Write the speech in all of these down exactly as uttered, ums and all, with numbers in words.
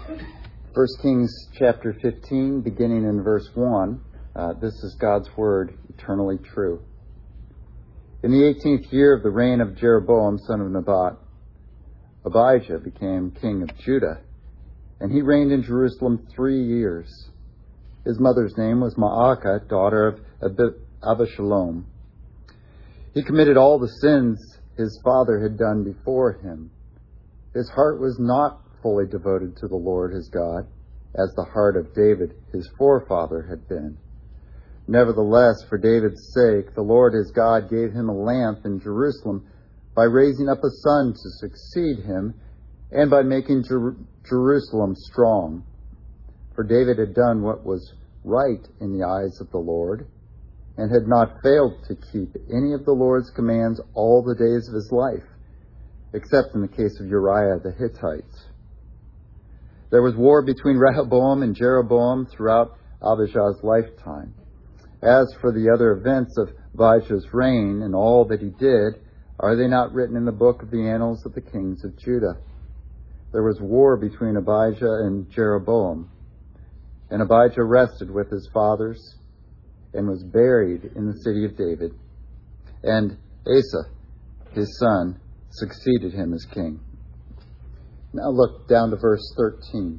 First Kings chapter fifteen, beginning in verse one. Uh, this is God's word, eternally true. In the eighteenth year of the reign of Jeroboam, son of Nebat, Abijah became king of Judah, and he reigned in Jerusalem three years. His mother's name was Maacah, daughter of Ab- Abishalom. He committed all the sins his father had done before him. His heart was not fully devoted to the Lord his God, as the heart of David, his forefather, had been. Nevertheless, for David's sake, the Lord his God gave him a lamp in Jerusalem by raising up a son to succeed him and by making Jer- Jerusalem strong. For David had done what was right in the eyes of the Lord and had not failed to keep any of the Lord's commands all the days of his life, except in the case of Uriah the Hittite. There was war between Rehoboam and Jeroboam throughout Abijah's lifetime. As for the other events of Abijah's reign and all that he did, are they not written in the book of the annals of the kings of Judah? There was war between Abijah and Jeroboam, and Abijah rested with his fathers and was buried in the city of David. And Asa, his son, succeeded him as king. Now look down to verse thirteen.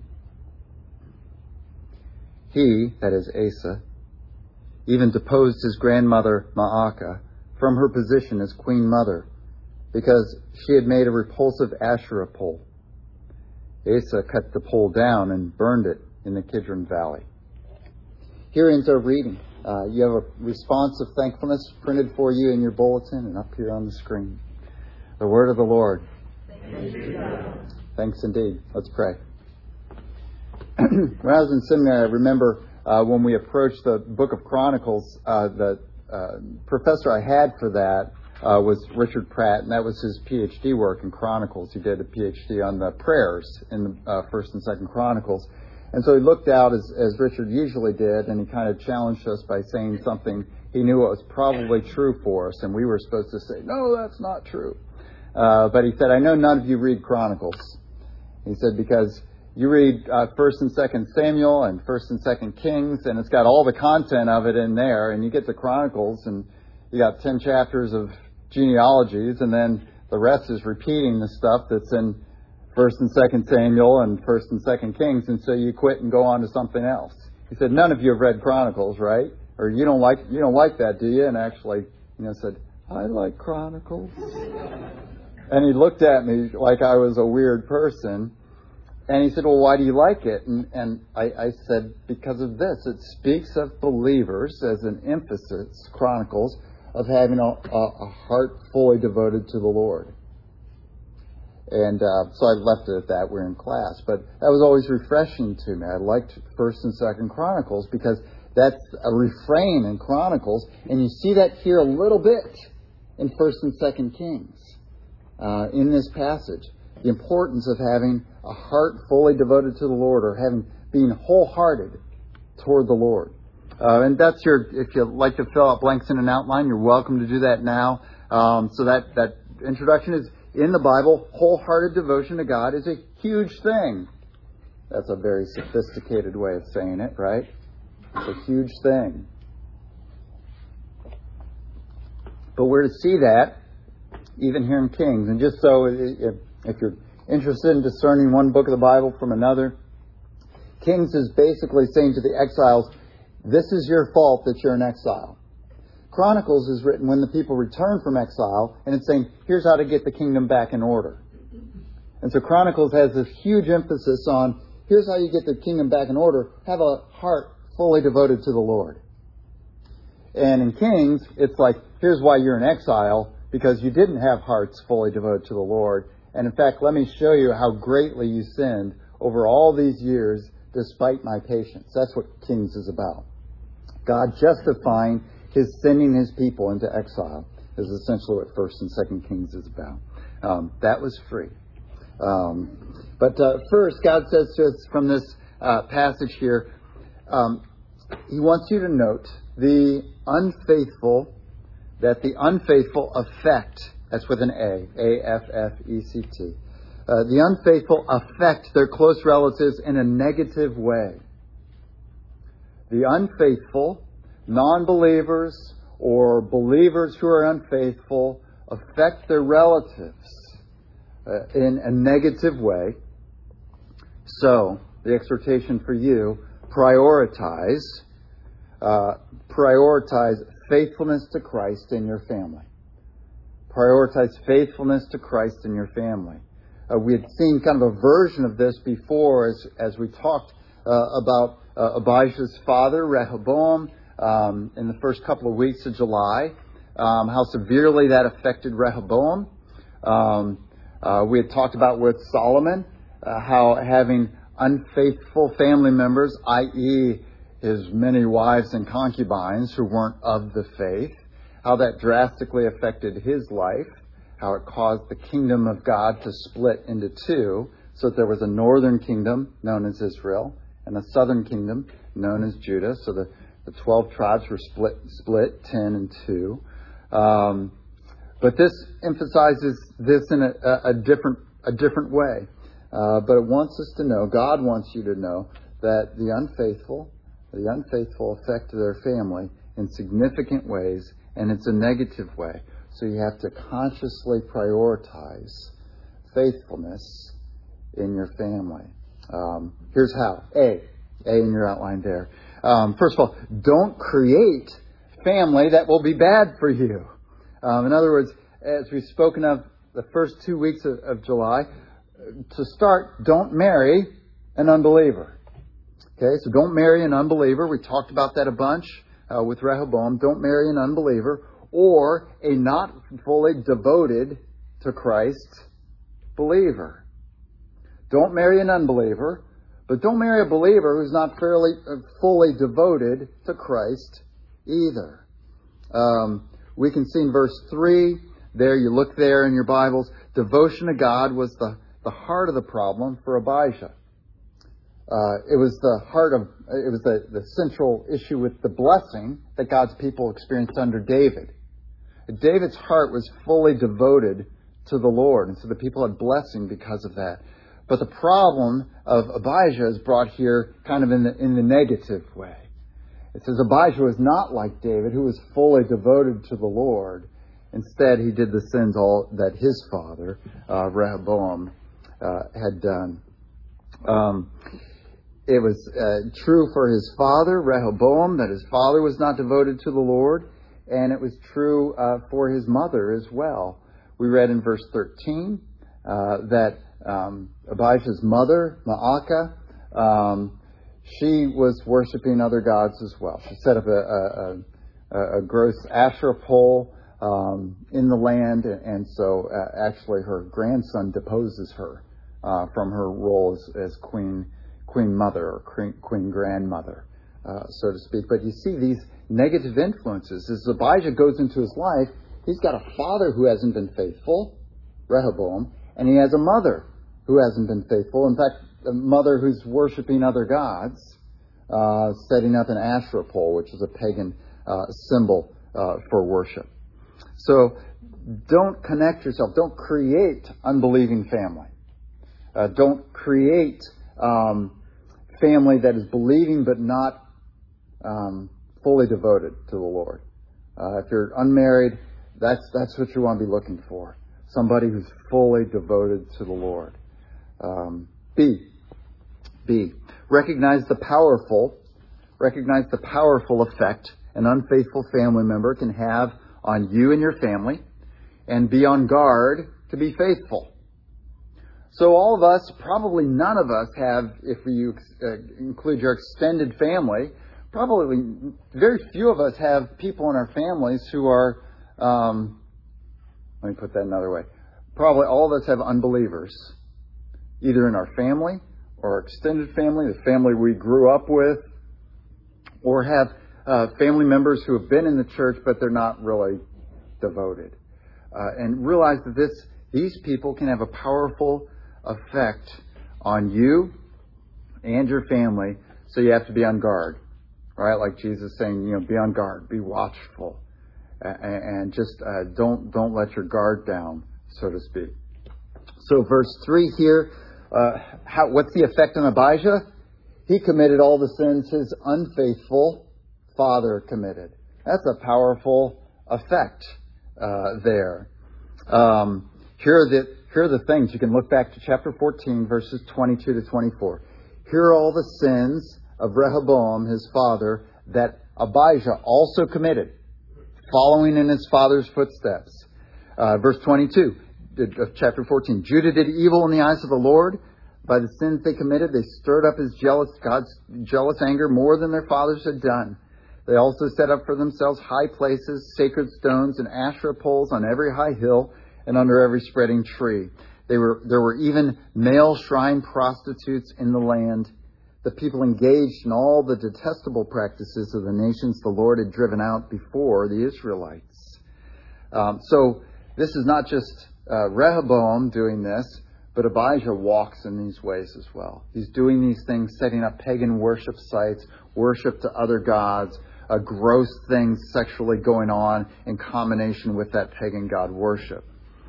He, that is Asa, even deposed his grandmother Maacah from her position as queen mother, because she had made a repulsive Asherah pole. Asa cut the pole down and burned it in the Kidron Valley. Here ends our reading. Uh, you have a response of thankfulness printed for you in your bulletin and up here on the screen. The word of the Lord. Thanks, Thanks indeed. Let's pray. When I was in seminary, I remember uh, when we approached the book of Chronicles, uh, the uh, professor I had for that uh, was Richard Pratt, and that was his P H D work in Chronicles. He did a P H D on the prayers in the uh, First and Second Chronicles. And so he looked out, as, as Richard usually did, and he kind of challenged us by saying something he knew was probably true for us, and we were supposed to say, no, that's not true. Uh, but he said, I know none of you read Chronicles. He said, because you read uh, First and Second Samuel and First and Second Kings, and it's got all the content of it in there, and you get to Chronicles, and you got ten chapters of genealogies, and then the rest is repeating the stuff that's in First and Second Samuel and First and Second Kings, and so you quit and go on to something else. He said, none of you have read Chronicles, right? Or you don't like you don't like that, do you? And actually, you know, said, I like Chronicles. And he looked at me like I was a weird person. And he said, well, why do you like it? And, and I, I said, because of this. It speaks of believers, as an emphasis, Chronicles, of having a, a, a heart fully devoted to the Lord. And uh, so I left it at that. We're in class. But that was always refreshing to me. I liked First and Second Chronicles because that's a refrain in Chronicles. And you see that here a little bit in First and Second Kings. Uh, in this passage, the importance of having a heart fully devoted to the Lord, or having being wholehearted toward the Lord. Uh, and that's your, if you'd like to fill out blanks in an outline, you're welcome to do that now. Um, so that, that introduction is in the Bible. Wholehearted devotion to God is a huge thing. That's a very sophisticated way of saying it, right? It's a huge thing. But we're to see that even here in Kings. And just so, if, if you're interested in discerning one book of the Bible from another, Kings is basically saying to the exiles, this is your fault that you're in exile. Chronicles is written when the people return from exile, and it's saying, here's how to get the kingdom back in order. And so Chronicles has this huge emphasis on, here's how you get the kingdom back in order. Have a heart fully devoted to the Lord. And in Kings, it's like, here's why you're in exile, because you didn't have hearts fully devoted to the Lord. And in fact, let me show you how greatly you sinned over all these years despite my patience. That's what Kings is about. God justifying his sending his people into exile is essentially what First and Second Kings is about. Um, that was free. Um, but uh, first, God says to us from this uh, passage here, um, he wants you to note the unfaithful that the unfaithful affect, that's with an A, A F F E C T, Uh, the unfaithful affect their close relatives in a negative way. The unfaithful, non-believers, or believers who are unfaithful affect their relatives uh, in a negative way. So, the exhortation for you, prioritize, uh, prioritize faithfulness to Christ in your family. Prioritize faithfulness to Christ in your family. Uh, we had seen kind of a version of this before as, as we talked uh, about uh, Abijah's father, Rehoboam, um, in the first couple of weeks of July, um, how severely that affected Rehoboam. Um, uh, we had talked about with Solomon, uh, how having unfaithful family members, that is his many wives and concubines who weren't of the faith, how that drastically affected his life, how it caused the kingdom of God to split into two, so that there was a northern kingdom known as Israel and a southern kingdom known as Judah. So the, the twelve tribes were split, split ten and two. Um, but this emphasizes this in a, a, a different a different way. Uh, but it wants us to know, God wants you to know, that the unfaithful, the unfaithful affect their family in significant ways, and it's a negative way. So you have to consciously prioritize faithfulness in your family. Um, here's how. A. A in your outline there. Um, first of all, don't create family that will be bad for you. Um, in other words, as we've spoken of the first two weeks of, of July, to start, don't marry an unbeliever. Okay, so don't marry an unbeliever. We talked about that a bunch uh, with Rehoboam. Don't marry an unbeliever or a not fully devoted to Christ believer. Don't marry an unbeliever, but don't marry a believer who's not fairly, uh, fully devoted to Christ either. Um, we can see in verse three, there you look there in your Bibles, devotion to God was the the heart of the problem for Abijah. Uh, it was the heart of, it was the, the central issue with the blessing that God's people experienced under David. David's heart was fully devoted to the Lord, and so the people had blessing because of that. But the problem of Abijah is brought here kind of in the, in the negative way. It says Abijah was not like David, who was fully devoted to the Lord. Instead, he did the sins all that his father, uh, Rehoboam, Uh, had done. Um, it was uh, true for his father, Rehoboam, that his father was not devoted to the Lord, and it was true uh, for his mother as well. We read in verse thirteen uh, that um, Abijah's mother, Maacah, um, she was worshiping other gods as well. She set up a, a, a, a gross Asherah pole um, in the land, and so uh, actually her grandson deposes her uh, from her role as, as queen queen mother or queen, queen grandmother, uh, so to speak. But you see these negative influences. As Abijah goes into his life, he's got a father who hasn't been faithful, Rehoboam, and he has a mother who hasn't been faithful. In fact, a mother who's worshiping other gods, uh, setting up an Asherah pole, which is a pagan uh, symbol uh, for worship. So don't connect yourself. Don't create unbelieving family. Uh, don't create um, family that is believing but not um, fully devoted to the Lord. Uh, if you're unmarried, that's that's what you want to be looking for. Somebody who's fully devoted to the Lord. Um, B. B. Recognize the powerful, recognize the powerful effect an unfaithful family member can have on you and your family, and be on guard to be faithful. So all of us, probably none of us have, if you uh, include your extended family, probably very few of us have people in our families who are, um, let me put that another way, probably all of us have unbelievers, either in our family or extended family, the family we grew up with, or have uh, family members who have been in the church, but they're not really devoted. Uh, and realize that this, these people can have a powerful effect on you and your family, so you have to be on guard, right? Like Jesus saying, you know, be on guard, be watchful, and, and just uh, don't don't let your guard down, so to speak. So verse three here, uh, how, what's the effect on Abijah? He committed all the sins his unfaithful father committed. That's a powerful effect uh, there. Um, here are the here are the things. You can look back to chapter fourteen, verses twenty-two to twenty-four. Here are all the sins of Rehoboam, his father, that Abijah also committed, following in his father's footsteps. Uh, verse twenty-two of chapter fourteen. Judah did evil in the eyes of the Lord. By the sins they committed, they stirred up his jealous, God's jealous anger more than their fathers had done. They also set up for themselves high places, sacred stones, and Asherah poles on every high hill and under every spreading tree. They were, there were even male shrine prostitutes in the land. The people engaged in all the detestable practices of the nations the Lord had driven out before the Israelites. Um, so this is not just uh, Rehoboam doing this, but Abijah walks in these ways as well. He's doing these things, setting up pagan worship sites, worship to other gods, uh, gross things sexually going on in combination with that pagan god worship.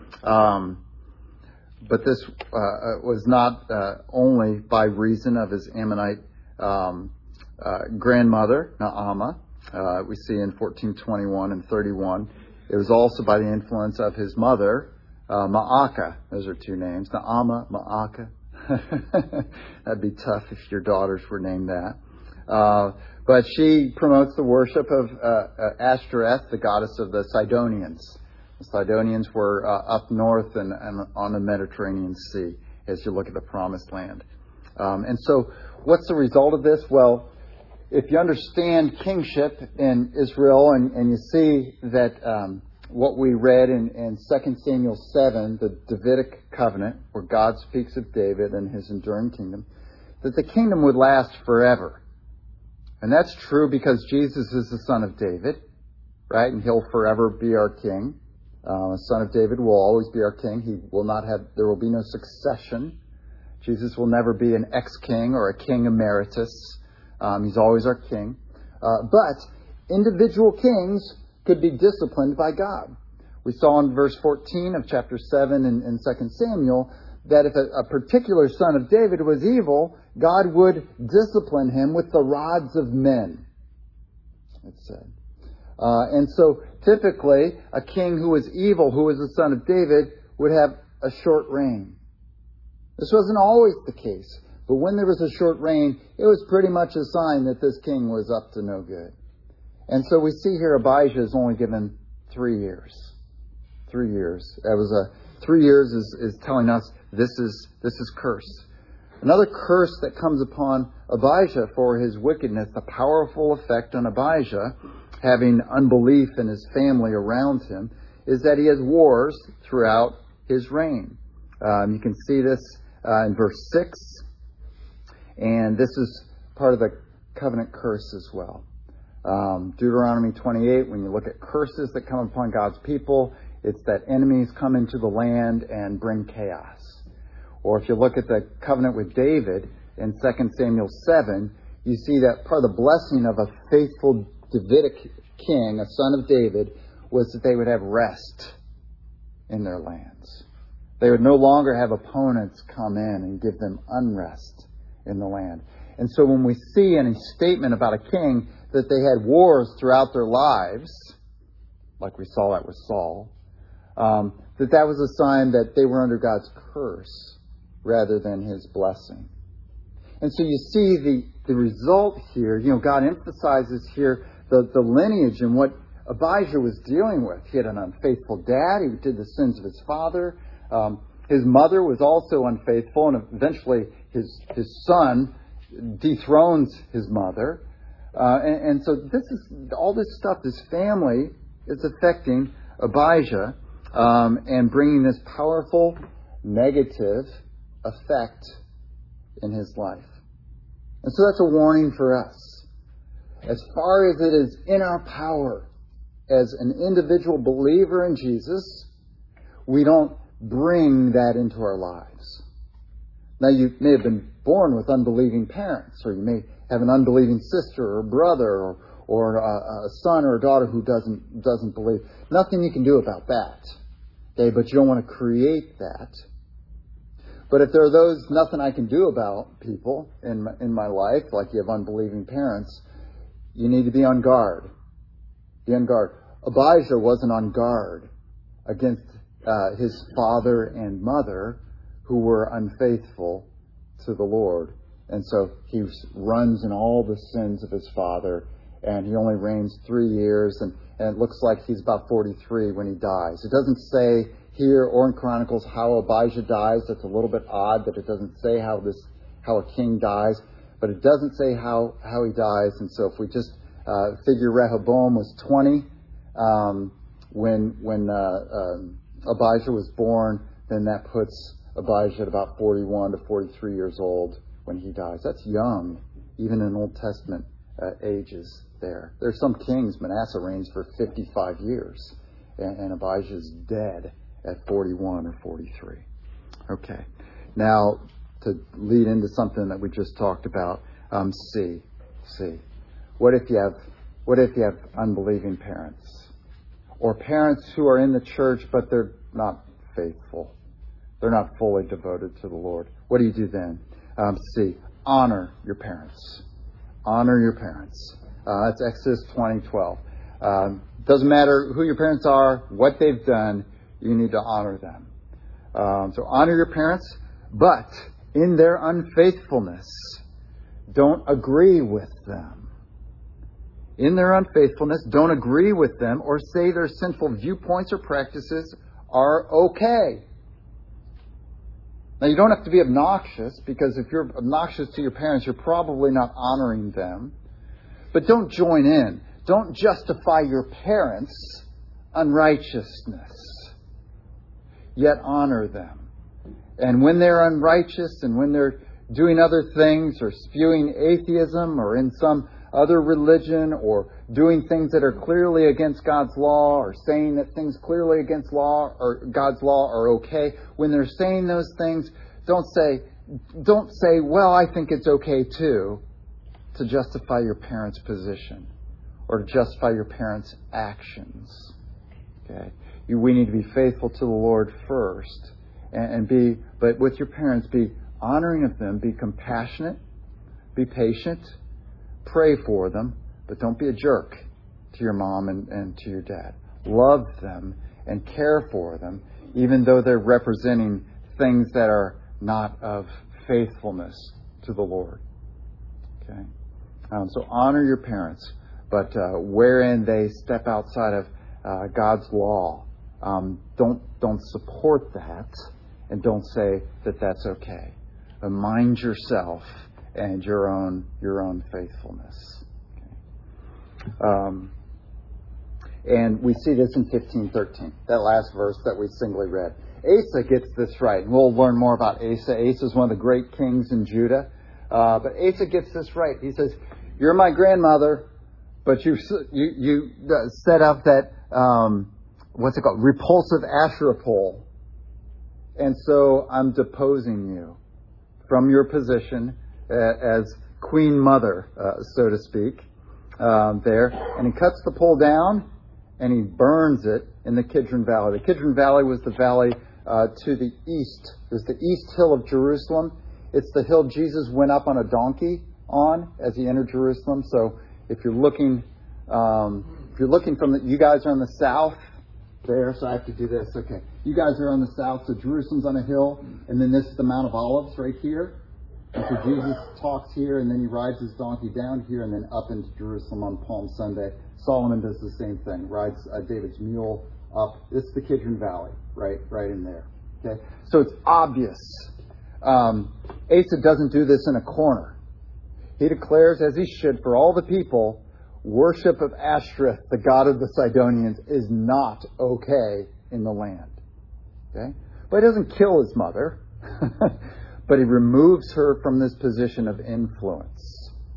Um, but this uh, was not uh, only by reason of his Ammonite um, uh, grandmother, Naamah. Uh, we see in fourteen twenty-one and thirty-one. It was also by the influence of his mother, Uh, Ma'akah. Those are two names. Naamah, Ma'akah. That'd be tough if your daughters were named that. Uh, but she promotes the worship of uh, uh, Ashtoreth, the goddess of the Sidonians. The Sidonians were uh, up north and, and on the Mediterranean Sea as you look at the Promised Land. Um, and so what's the result of this? Well, if you understand kingship in Israel and, and you see that um, what we read in, in Second Samuel seven, the Davidic covenant, where God speaks of David and his enduring kingdom, that the kingdom would last forever. And that's true because Jesus is the son of David, right? And he'll forever be our king. Uh, the son of David will always be our king. He will not have, there will be no succession. Jesus will never be an ex-king or a king emeritus. Um, he's always our king. Uh, but individual kings could be disciplined by God. We saw in verse fourteen of chapter seven in, in Second Samuel that if a, a particular son of David was evil, God would discipline him with the rods of men, it said. Uh, and so typically a king who was evil, who was the son of David, would have a short reign. This wasn't always the case, but when there was a short reign, it was pretty much a sign that this king was up to no good. And so we see here Abijah is only given three years. Three years. That was a three years is, is telling us this is this is curse. Another curse that comes upon Abijah for his wickedness, the powerful effect on Abijah, having unbelief in his family around him, is that he has wars throughout his reign. Um, you can see this uh, in verse six, and this is part of the covenant curse as well. Um, Deuteronomy twenty-eight, when you look at curses that come upon God's people, it's that enemies come into the land and bring chaos. Or if you look at the covenant with David in Second Samuel seven, you see that part of the blessing of a faithful Davidic king, a son of David, was that they would have rest in their lands. They would no longer have opponents come in and give them unrest in the land. And so when we see any statement about a king that they had wars throughout their lives, like we saw that with Saul, um, that that was a sign that they were under God's curse rather than his blessing. And so you see the, the result here. You know, God emphasizes here the, the lineage and what Abijah was dealing with. He had an unfaithful dad. He did the sins of his father. Um, his mother was also unfaithful, and eventually his his son dethrones his mother. Uh, and, and so this is all this stuff, this family is affecting Abijah um, and bringing this powerful negative effect in his life. And so that's a warning for us. As far as it is in our power as an individual believer in Jesus, we don't bring that into our lives. Now, you may have been born with unbelieving parents, or you may have an unbelieving sister or brother, or, or a, a son or a daughter who doesn't doesn't believe. Nothing you can do about that. Okay, but you don't want to create that But if there are those nothing I can do about people in my, in my life, like you have unbelieving parents, you need to be on guard. Be on guard. Abijah wasn't on guard against uh, his father and mother who were unfaithful to the Lord. And so he runs in all the sins of his father, and he only reigns three years, and, and it looks like he's about forty-three when he dies. It doesn't say here or in Chronicles how Abijah dies. That's a little bit odd that it doesn't say how this how a king dies, but it doesn't say how, how he dies. And so if we just uh, figure Rehoboam was twenty um, when when uh, um, Abijah was born, then that puts Abijah at about forty-one to forty-three years old when he dies. That's young, even in Old Testament uh, ages there. There's some kings, Manasseh reigns for fifty-five years, and, and Abijah's dead at forty-one or forty-three. Okay. Now, to lead into something that we just talked about, um, C. C. What if you have, what if you have unbelieving parents? Or parents who are in the church, but they're not faithful. They're not fully devoted to the Lord. What do you do then? Um, C. Honor your parents. Honor your parents. Uh, that's Exodus twenty twelve. Um, doesn't matter who your parents are, what they've done, you need to honor them. Um, so honor your parents, but in their unfaithfulness, don't agree with them. In their unfaithfulness, don't agree with them or say their sinful viewpoints or practices are okay. Now, you don't have to be obnoxious, because if you're obnoxious to your parents, you're probably not honoring them. But don't join in. Don't justify your parents' unrighteousness. Yet honor them. And when they're unrighteous and when they're doing other things or spewing atheism or in some other religion or doing things that are clearly against God's law or saying that things clearly against law or God's law are okay, when they're saying those things, don't say, don't say, well, I think it's okay too, to justify your parents' position or to justify your parents' actions. Okay? You, we need to be faithful to the Lord first, and, and be, but with your parents, be honoring of them, be compassionate, be patient, pray for them, but don't be a jerk to your mom and, and to your dad. Love them and care for them, even though they're representing things that are not of faithfulness to the Lord. Okay? Um, so honor your parents, but uh, wherein they step outside of uh, God's law, um, don't don't support that, and don't say that that's okay. Uh, mind yourself and your own your own faithfulness. Okay. Um, and we see this in fifteen thirteen, that last verse that we singly read. Asa gets this right, and we'll learn more about Asa. Asa is one of the great kings in Judah, uh, but Asa gets this right. He says, "You're my grandmother, but you you you set up that um, what's it called, repulsive Asherah pole, and so I'm deposing you from your position uh, as Queen Mother, uh, so to speak, um, there." And he cuts the pole down and he burns it in the Kidron Valley. The Kidron Valley was the valley uh, to the east. It was the east hill of Jerusalem. It's the hill Jesus went up on a donkey on as he entered Jerusalem. So if you're looking, um, if you're looking from the, you guys are on the south there, so I have to do this. Okay, you guys are on the south, so Jerusalem's on a hill, and then this is the Mount of Olives right here. And so Jesus talks here, and then he rides his donkey down here, and then up into Jerusalem on Palm Sunday. Solomon does the same thing, rides uh, David's mule up. This is the Kidron Valley, right, right in there. Okay, so it's obvious. Um, Asa doesn't do this in a corner. He declares, as he should, for all the people, worship of Ashtoreth, the god of the Sidonians, is not okay in the land. Okay, but he doesn't kill his mother, but he removes her from this position of influence.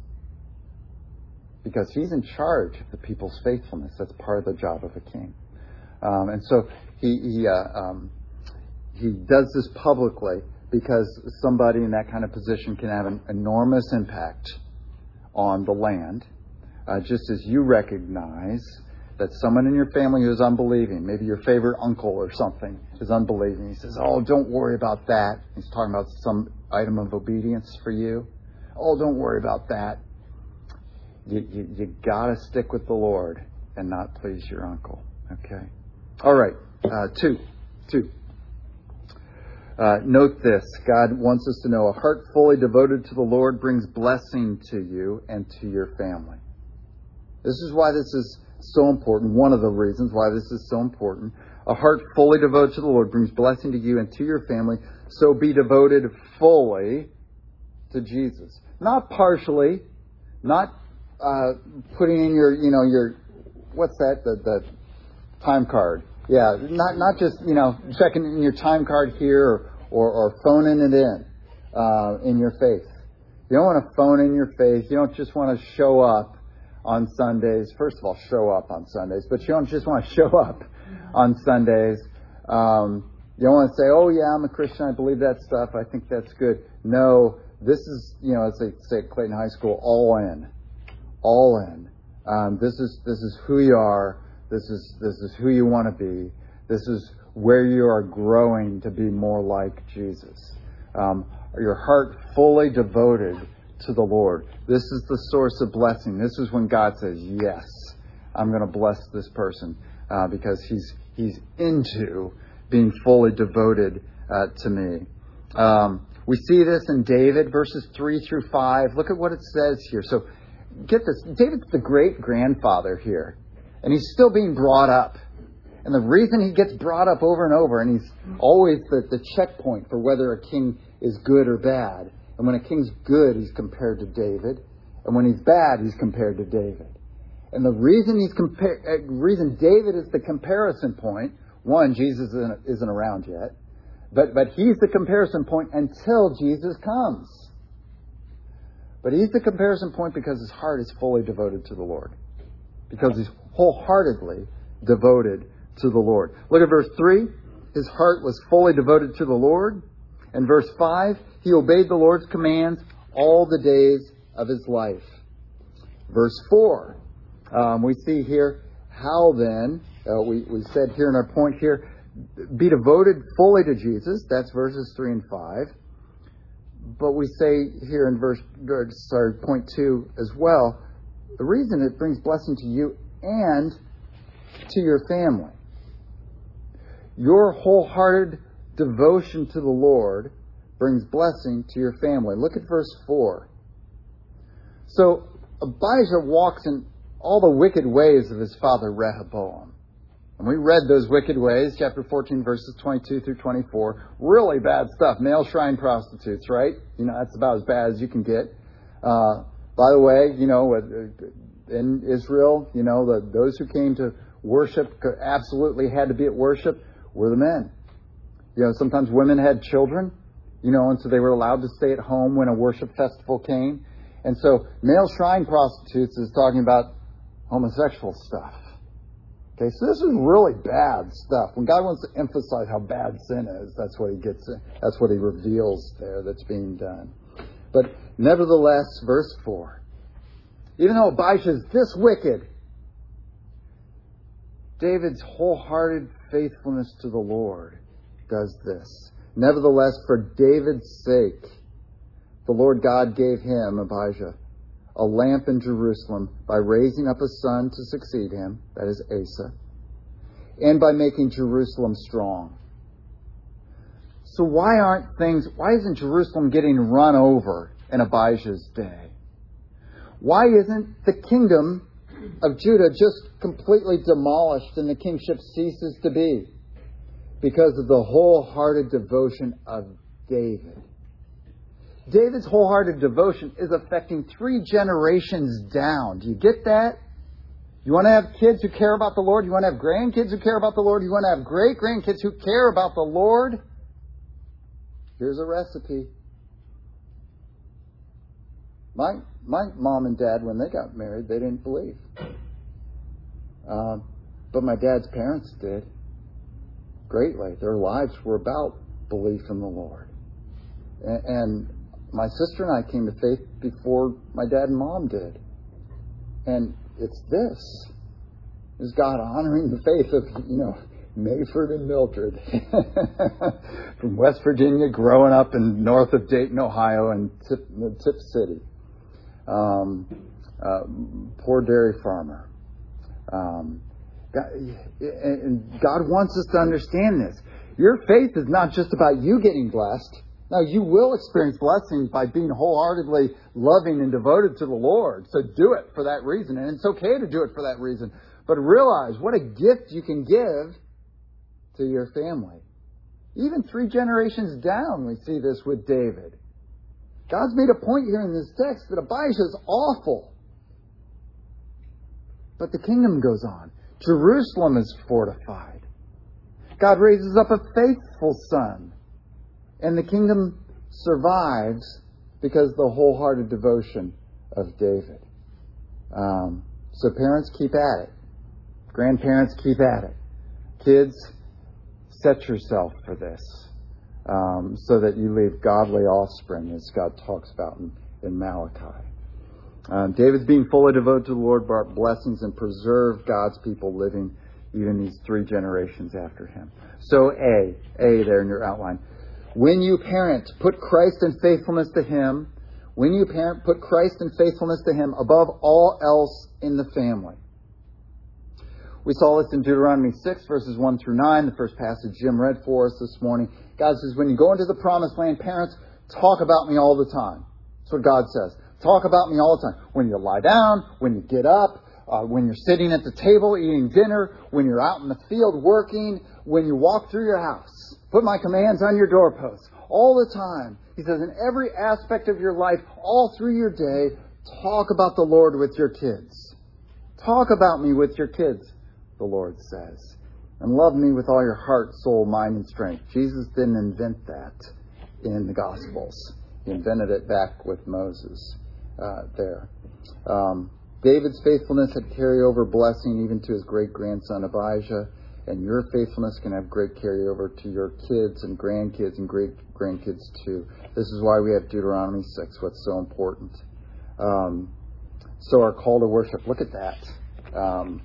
Because he's in charge of the people's faithfulness. That's part of the job of a king. Um, and so he he, uh, um, he does this publicly because somebody in that kind of position can have an enormous impact on the land. Uh, just as you recognize that someone in your family who is unbelieving, maybe your favorite uncle or something is unbelieving. He says, oh, don't worry about that. He's talking about some item of obedience for you. Oh, don't worry about that. You, you, you got to stick with the Lord and not please your uncle. Okay. All right. Uh, two. Two. Uh, note this. God wants us to know a heart fully devoted to the Lord brings blessing to you and to your family. This is why this is so important. One of the reasons why this is so important. A heart fully devoted to the Lord brings blessing to you and to your family. So be devoted fully to Jesus. Not partially. Not uh, putting in your, you know, your, what's that? The, the time card. Yeah, not not just, you know, checking in your time card here or, or, or phoning it in uh, in your faith. You don't want to phone in your faith. You don't just want to show up on Sundays. First of all, show up on Sundays, but you don't just want to show up on Sundays. Um, you don't want to say, oh, yeah, I'm a Christian. I believe that stuff. I think that's good. No, this is, you know, as they say at Clayton High School, all in. All in. Um, this is this is who you are. This is this is who you want to be. This is where you are growing to be more like Jesus. Um, your heart fully devoted to the Lord. This is the source of blessing. This is when God says, yes, I'm going to bless this person uh, because he's he's into being fully devoted uh, to me. Um, we see this in David, verses three through five. Look at what it says here. So get this. David's the great-grandfather here. And he's still being brought up. And the reason he gets brought up over and over, and he's always the, the checkpoint for whether a king is good or bad. And when a king's good, he's compared to David. And when he's bad, he's compared to David. And the reason he's compar- uh, reason David is the comparison point, one, Jesus isn't, isn't around yet. But, but he's the comparison point until Jesus comes. But he's the comparison point because his heart is fully devoted to the Lord. Because he's wholeheartedly devoted to the Lord. Look at verse three. His heart was fully devoted to the Lord. And verse five, he obeyed the Lord's commands all the days of his life. Verse four, um, we see here how then, uh, we, we said here in our point here, be devoted fully to Jesus. That's verses three and five. But we say here in verse, sorry, point two as well, the reason it brings blessing to you and to your family. Your wholehearted devotion to the Lord brings blessing to your family. Look at verse four. So Abijah walks in all the wicked ways of his father Rehoboam. And we read those wicked ways, chapter fourteen, verses twenty-two through twenty-four. Really bad stuff. Male shrine prostitutes, right? You know, that's about as bad as you can get. Uh, by the way, you know, in Israel, you know, the, those who came to worship absolutely had to be at worship were the men. You know, sometimes women had children, you know, and so they were allowed to stay at home when a worship festival came. And so male shrine prostitutes is talking about homosexual stuff. Okay, so this is really bad stuff. When God wants to emphasize how bad sin is, that's what he gets. That's what he reveals there that's being done. But nevertheless, verse four. Even though Abijah is this wicked, David's wholehearted faithfulness to the Lord does this. Nevertheless, for David's sake, the Lord God gave him, Abijah, a lamp in Jerusalem by raising up a son to succeed him, that is Asa, and by making Jerusalem strong. So why aren't things, why isn't Jerusalem getting run over in Abijah's day? Why isn't the kingdom of Judah just completely demolished and the kingship ceases to be? Because of the wholehearted devotion of David. David's wholehearted devotion is affecting three generations down. Do you get that? You want to have kids who care about the Lord? You want to have grandkids who care about the Lord? You want to have great-grandkids who care about the Lord? Here's a recipe. My my mom and dad, when they got married, they didn't believe. Uh, but my dad's parents did. Greatly. Their lives were about belief in the Lord. And, and my sister and I came to faith before my dad and mom did. And it's this. Is God honoring the faith of, you know, Mayford and Mildred from West Virginia, growing up in north of Dayton, Ohio, and Tip, Tip City? Um, uh, poor dairy farmer. Um, God, and God wants us to understand this. Your faith is not just about you getting blessed. Now, you will experience blessings by being wholeheartedly loving and devoted to the Lord. So do it for that reason. And it's okay to do it for that reason. But realize what a gift you can give to your family. Even three generations down, we see this with David. God's made a point here in this text that Abijah is awful. But the kingdom goes on. Jerusalem is fortified. God raises up a faithful son. And the kingdom survives because of the wholehearted devotion of David. Um, so parents, keep at it. Grandparents, keep at it. Kids, set yourself for this. Um, so that you leave godly offspring, as God talks about in, in Malachi. Um, David's being fully devoted to the Lord brought blessings and preserved God's people living even these three generations after him. So A, A there in your outline. When you parent, put Christ and faithfulness to Him. When you parent, put Christ and faithfulness to Him above all else in the family. We saw this in Deuteronomy six, verses one through nine, the first passage Jim read for us this morning. God says, when you go into the promised land, parents, talk about me all the time. That's what God says. Talk about me all the time. When you lie down, when you get up, uh, when you're sitting at the table eating dinner, when you're out in the field working, when you walk through your house. Put my commands on your doorposts all the time. He says, in every aspect of your life, all through your day, talk about the Lord with your kids. Talk about me with your kids, the Lord says. And love me with all your heart, soul, mind, and strength. Jesus didn't invent that in the Gospels. He invented it back with Moses uh, there. Um, David's faithfulness had carryover blessing even to his great-grandson Abijah. And your faithfulness can have great carryover to your kids and grandkids and great-grandkids too. This is why we have Deuteronomy six, what's so important. Um, so our call to worship, look at that. Um,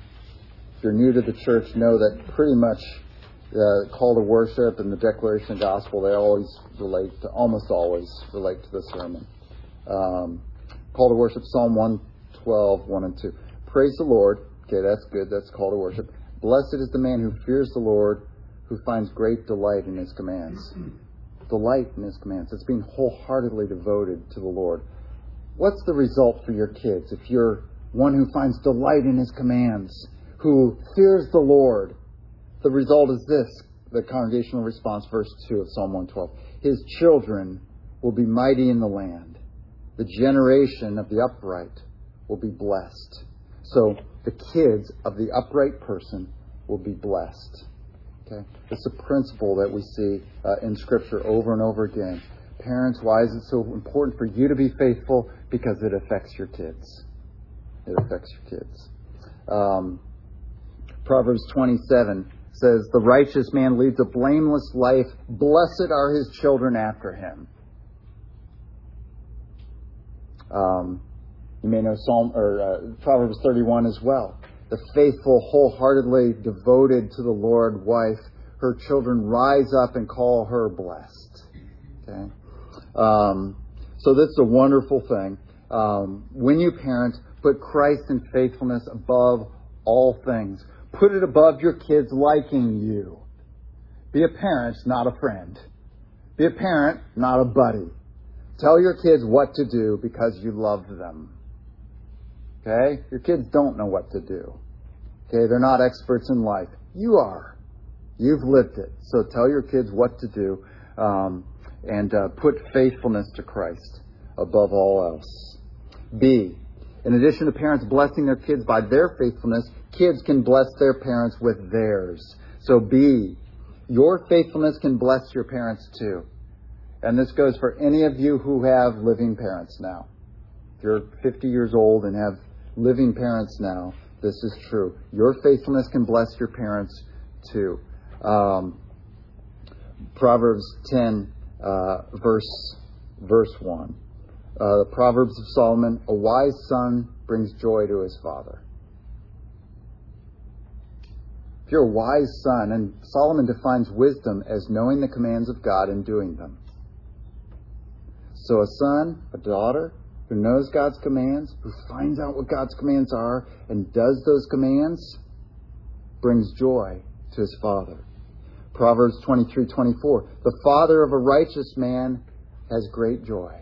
if you're new to the church, know that pretty much the call to worship and the declaration of gospel, they always relate to, almost always relate to the sermon. Um, call to worship, Psalm one twelve, one and two. Praise the Lord. Okay, that's good. That's call to worship. Blessed is the man who fears the Lord, who finds great delight in His commands. Delight in His commands. It's being wholeheartedly devoted to the Lord. What's the result for your kids if you're one who finds delight in His commands, who fears the Lord? The result is this, the congregational response, verse two of Psalm one twelve. His children will be mighty in the land. The generation of the upright will be blessed. So the kids of the upright person will be blessed. Okay, it's a principle that we see uh, in Scripture over and over again. Parents, why is it so important for you to be faithful? Because it affects your kids. It affects your kids. Um, Proverbs twenty-seven says, the righteous man leads a blameless life. Blessed are his children after him. Um, you may know Psalm or uh, Proverbs thirty-one as well. The faithful, wholeheartedly devoted to the Lord wife, her children rise up and call her blessed. Okay, um, so this is a wonderful thing. Um, when you parent, put Christ and faithfulness above all things. Put it above your kids liking you. Be a parent, not a friend. Be a parent, not a buddy. Tell your kids what to do because you love them. Okay? Your kids don't know what to do. Okay? They're not experts in life. You are. You've lived it. So tell your kids what to do um, and uh, put faithfulness to Christ above all else. B, in addition to parents blessing their kids by their faithfulness, kids can bless their parents with theirs. So B, your faithfulness can bless your parents too. And this goes for any of you who have living parents now. If you're fifty years old and have living parents now, this is true. Your faithfulness can bless your parents too. Um, Proverbs ten, uh, verse verse one. Uh, the Proverbs of Solomon, a wise son brings joy to his father. if you're a wise son, and Solomon defines wisdom as knowing the commands of God and doing them. So a son, a daughter, who knows God's commands, who finds out what God's commands are and does those commands, brings joy to his father. Proverbs twenty-three twenty-four, the father of a righteous man has great joy.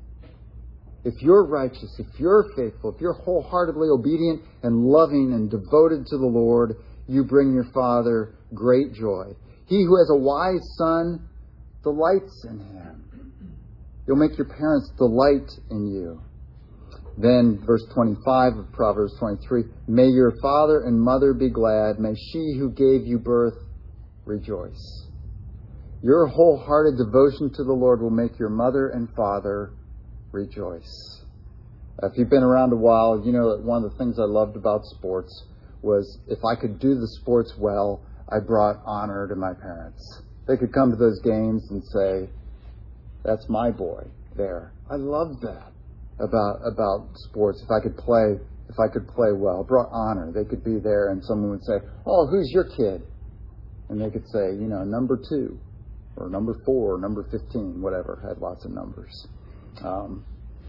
If you're righteous, if you're faithful, if you're wholeheartedly obedient and loving and devoted to the Lord, you bring your father great joy. He who has a wise son delights in him. You'll make your parents delight in you. Then, verse twenty-five of Proverbs twenty-three, may your father and mother be glad. May she who gave you birth rejoice. Your wholehearted devotion to the Lord will make your mother and father rejoice. If you've been around a while, you know that one of the things I loved about sports was if I could do the sports well, I brought honor to my parents. They could come to those games and say, that's my boy there. I loved that about about sports. If I could play, if I could play well, it brought honor. They could be there and someone would say, oh, who's your kid? And they could say, you know, number two or number four or number fifteen, whatever. Had lots of numbers. Um,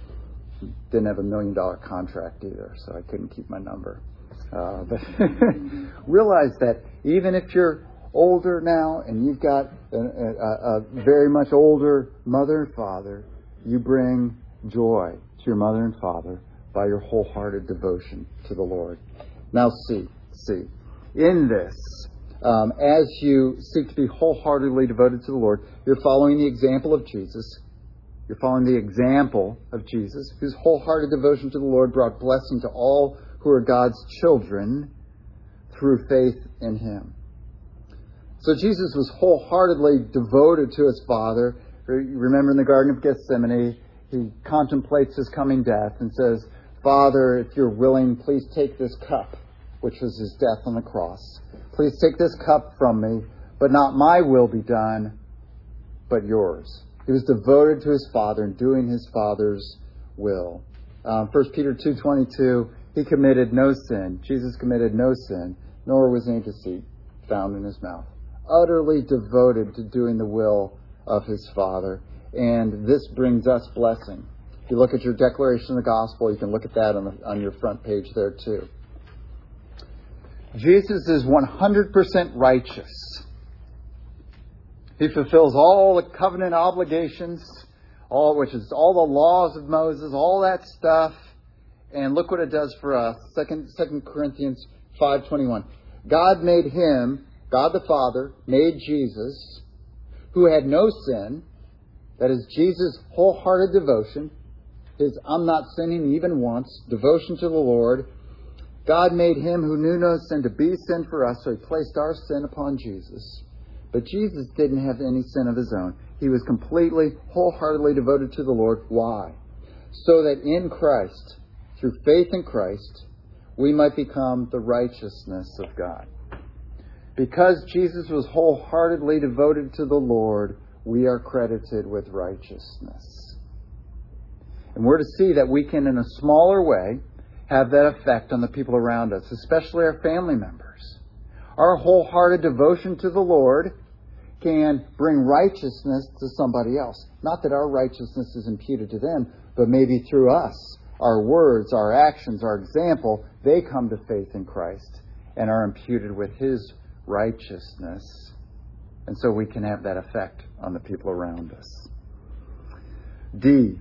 didn't have a million dollar contract either, so I couldn't keep my number. Uh, but realize that even if you're older now and you've got a, a, a very much older mother and father, you bring joy to your mother and father by your wholehearted devotion to the Lord. Now see, see, in this, um, as you seek to be wholeheartedly devoted to the Lord, you're following the example of Jesus. You're following the example of Jesus, whose wholehearted devotion to the Lord brought blessing to all who are God's children through faith in Him. So Jesus was wholeheartedly devoted to His Father. Remember in the Garden of Gethsemane, He contemplates His coming death and says, Father, if you're willing, please take this cup, which was His death on the cross. Please take this cup from me, but not my will be done, but yours. He was devoted to His Father and doing His Father's will. Um, First Peter two twenty-two, He committed no sin. Jesus committed no sin, nor was any deceit found in His mouth. Utterly devoted to doing the will of His Father. And this brings us blessing. If you look at your declaration of the gospel, you can look at that on, the, on your front page there too. Jesus is one hundred percent righteous. He fulfills all the covenant obligations, all which is all the laws of Moses, all that stuff. And look what it does for us. Second, Second Corinthians five twenty-one. God made Him, God the Father, made Jesus, who had no sin. That is Jesus' wholehearted devotion. His I'm not sinning even once. Devotion to the Lord. God made Him who knew no sin to be sin for us. So He placed our sin upon Jesus. But Jesus didn't have any sin of His own. He was completely, wholeheartedly devoted to the Lord. Why? So that in Christ, through faith in Christ, we might become the righteousness of God. Because Jesus was wholeheartedly devoted to the Lord, we are credited with righteousness. And we're to see that we can, in a smaller way, have that effect on the people around us, especially our family members. Our wholehearted devotion to the Lord can bring righteousness to somebody else. Not that our righteousness is imputed to them, but maybe through us, our words, our actions, our example, they come to faith in Christ and are imputed with His righteousness. And so we can have that effect on the people around us. D.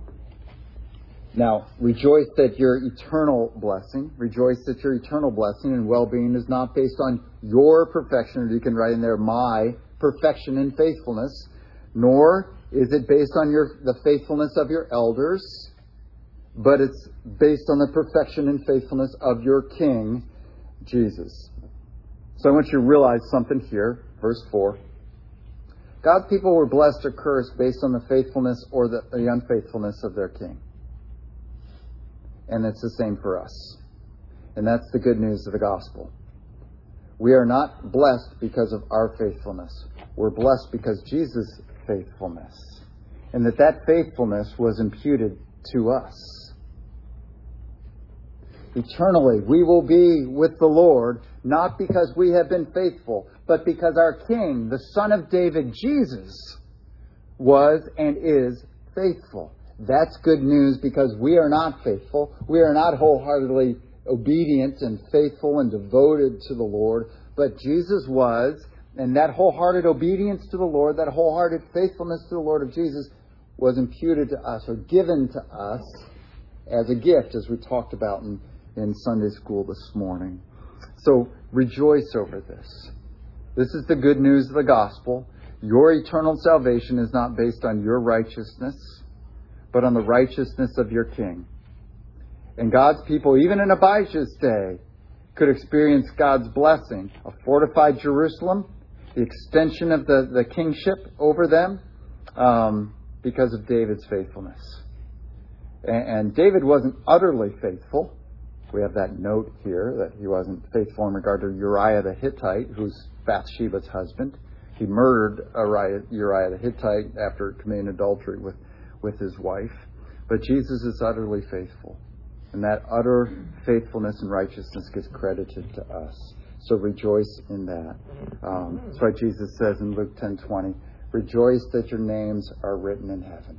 Now, rejoice that your eternal blessing, rejoice that your eternal blessing and well-being is not based on your perfection, or you can write in there, my perfection and faithfulness, nor is it based on your the faithfulness of your elders, but it's based on the perfection and faithfulness of your King, Jesus. So I want you to realize something here, verse four. God's people were blessed or cursed based on the faithfulness or the, the unfaithfulness of their King. And it's the same for us. And that's the good news of the gospel. We are not blessed because of our faithfulness. We're blessed because Jesus' faithfulness. And that that faithfulness was imputed to us. Eternally, we will be with the Lord, not because we have been faithful, but because our King, the Son of David, Jesus, was and is faithful. That's good news because we are not faithful. We are not wholeheartedly obedient and faithful and devoted to the Lord, but Jesus was, and that wholehearted obedience to the Lord, that wholehearted faithfulness to the Lord of Jesus was imputed to us or given to us as a gift, as we talked about in, in Sunday school this morning. So rejoice over this. This is the good news of the gospel. Your eternal salvation is not based on your righteousness, but on the righteousness of your King. And God's people, even in Abijah's day, could experience God's blessing. A fortified Jerusalem, the extension of the, the kingship over them, um, because of David's faithfulness. And, and David wasn't utterly faithful. We have that note here that he wasn't faithful in regard to Uriah the Hittite, who's Bathsheba's husband. He murdered Uriah, Uriah the Hittite after committing adultery with, with his wife. But Jesus is utterly faithful. And that utter faithfulness and righteousness gets credited to us. So rejoice in that. Um, that's why Jesus says in Luke ten twenty, rejoice that your names are written in heaven.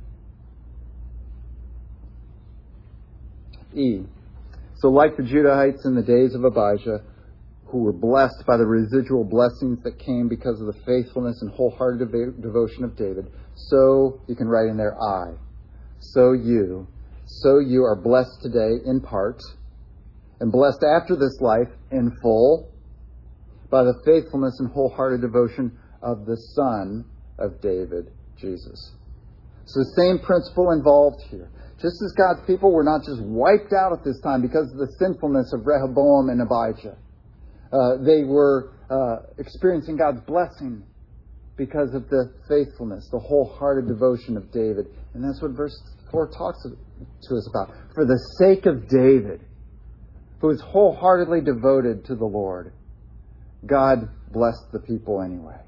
E. So like the Judahites in the days of Abijah, who were blessed by the residual blessings that came because of the faithfulness and wholehearted dev- devotion of David, so you can write in there, I. So you. So you are blessed today in part, and blessed after this life in full, by the faithfulness and wholehearted devotion of the Son of David, Jesus. So the same principle involved here. Just as God's people were not just wiped out at this time because of the sinfulness of Rehoboam and Abijah. Uh, they were uh, experiencing God's blessing because of the faithfulness, the wholehearted devotion of David. And that's what verse four talks to us about. For the sake of David, who is wholeheartedly devoted to the Lord, God blessed the people anyway.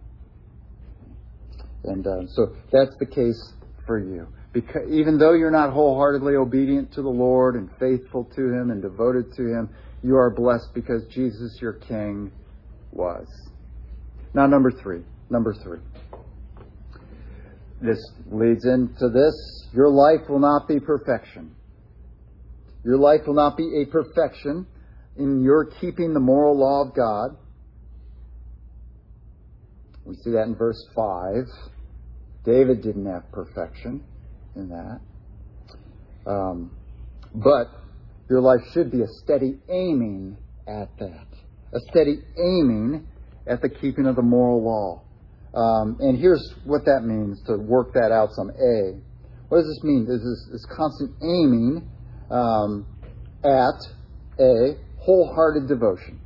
And uh, so that's the case for you. Because even though you're not wholeheartedly obedient to the Lord and faithful to Him and devoted to Him, you are blessed because Jesus, your King, was. Now, number three. Number three. This leads into this. Your life will not be perfection. Your life will not be a perfection in your keeping the moral law of God. We see that in verse five. David didn't have perfection in that. Um, but your life should be a steady aiming at that. A steady aiming at the keeping of the moral law. Um, and here's what that means to work that out some. A. What does this mean? This is this constant aiming um, at a wholehearted devotion.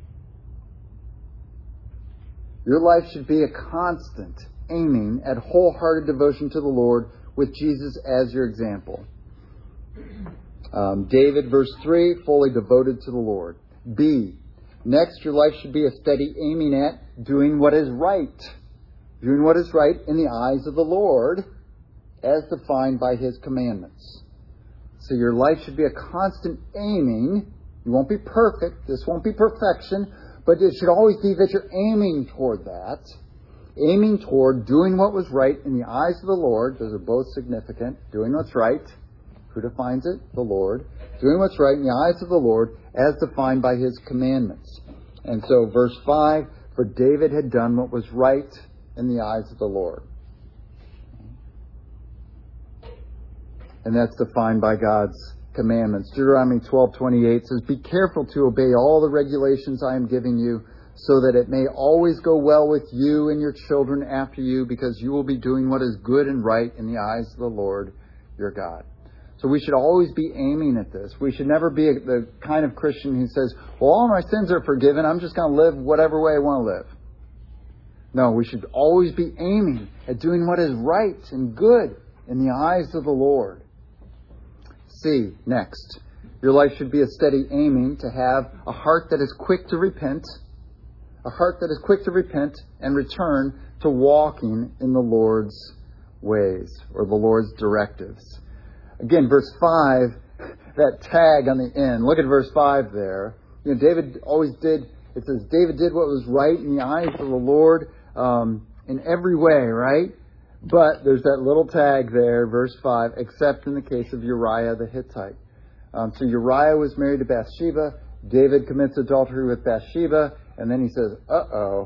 Your life should be a constant aiming at wholehearted devotion to the Lord with Jesus as your example. Um, David, verse three, fully devoted to the Lord. B. Next, your life should be a steady aiming at doing what is right. Doing what is right in the eyes of the Lord as defined by His commandments. So your life should be a constant aiming. You won't be perfect. This won't be perfection. But it should always be that you're aiming toward that. Aiming toward doing what was right in the eyes of the Lord. Those are both significant. Doing what's right. Who defines it? The Lord. Doing what's right in the eyes of the Lord as defined by His commandments. And so verse five, for David had done what was right in the eyes of the Lord. And that's defined by God's commandments. Deuteronomy twelve twenty-eight says, be careful to obey all the regulations I am giving you, so that it may always go well with you and your children after you, because you will be doing what is good and right in the eyes of the Lord your God. So we should always be aiming at this. We should never be the kind of Christian who says, well, all my sins are forgiven. I'm just going to live whatever way I want to live. No, we should always be aiming at doing what is right and good in the eyes of the Lord. C, next. Your life should be a steady aiming to have a heart that is quick to repent, a heart that is quick to repent and return to walking in the Lord's ways or the Lord's directives. Again, verse five that tag on the end. Look at verse five there. You know, David always did, it says, David did what was right in the eyes of the Lord um, in every way, right? But there's that little tag there, verse five, except in the case of Uriah the Hittite. Um, so Uriah was married to Bathsheba. David commits adultery with Bathsheba. And then he says, uh-oh.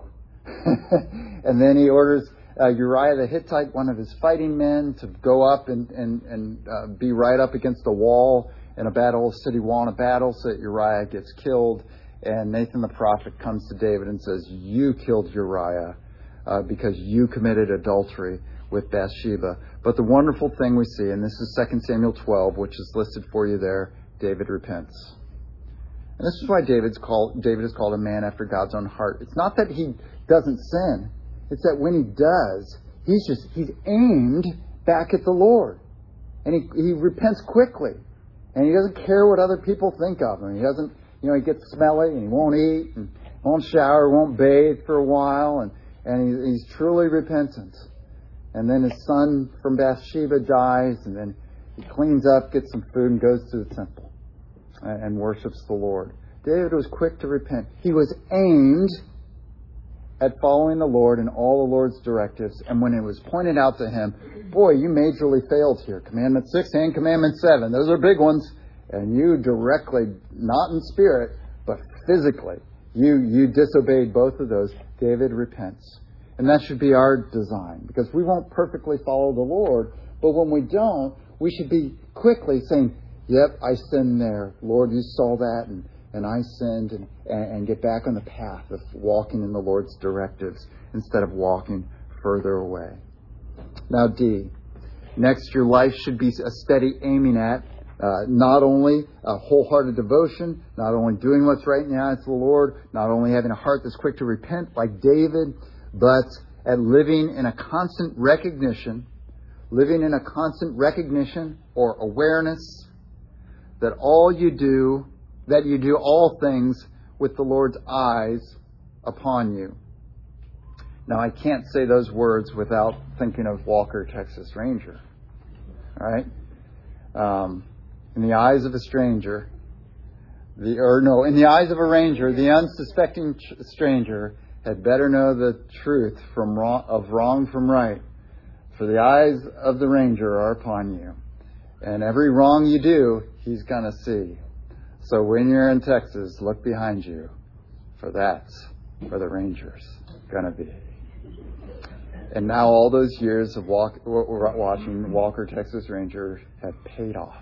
And then he orders uh, Uriah the Hittite, one of his fighting men, to go up and, and, and uh, be right up against the wall in a battle, city wall in a battle, so that Uriah gets killed. And Nathan the prophet comes to David and says, you killed Uriah uh, because you committed adultery with Bathsheba. But the wonderful thing we see, and this is Second Samuel twelve, which is listed for you there, David repents. And this is why David's called, David is called a man after God's own heart. It's not that he doesn't sin. It's that when he does, he's just, he's aimed back at the Lord. And he, he repents quickly. And he doesn't care what other people think of him. He doesn't, you know, he gets smelly and he won't eat and won't shower, won't bathe for a while. And, and he, he's truly repentant. And then his son from Bathsheba dies, and then he cleans up, gets some food, and goes to the temple and, and worships the Lord. David was quick to repent. He was aimed at following the Lord and all the Lord's directives. And when it was pointed out to him, boy, you majorly failed here. Commandment six and Commandment seven. Those are big ones. And you directly, not in spirit, but physically, you, you disobeyed both of those. David repents. And that should be our design, because we won't perfectly follow the Lord. But when we don't, we should be quickly saying, yep, I sinned there. Lord, you saw that, and, and I sinned, and, and get back on the path of walking in the Lord's directives instead of walking further away. Now, D. Next, your life should be a steady aiming at uh, not only a wholehearted devotion, not only doing what's right in the eyes of the Lord, not only having a heart that's quick to repent like David, but at living in a constant recognition, living in a constant recognition or awareness that all you do, that you do all things with the Lord's eyes upon you. Now, I can't say those words without thinking of Walker, Texas Ranger. All right? Um, in the eyes of a stranger, the or no, in the eyes of a ranger, the unsuspecting ch- stranger had better know the truth from wrong, of wrong from right. For the eyes of the ranger are upon you. And every wrong you do, he's going to see. So when you're in Texas, look behind you. For that's where the ranger's going to be. And now all those years of walk, watching Walker, Texas Ranger have paid off.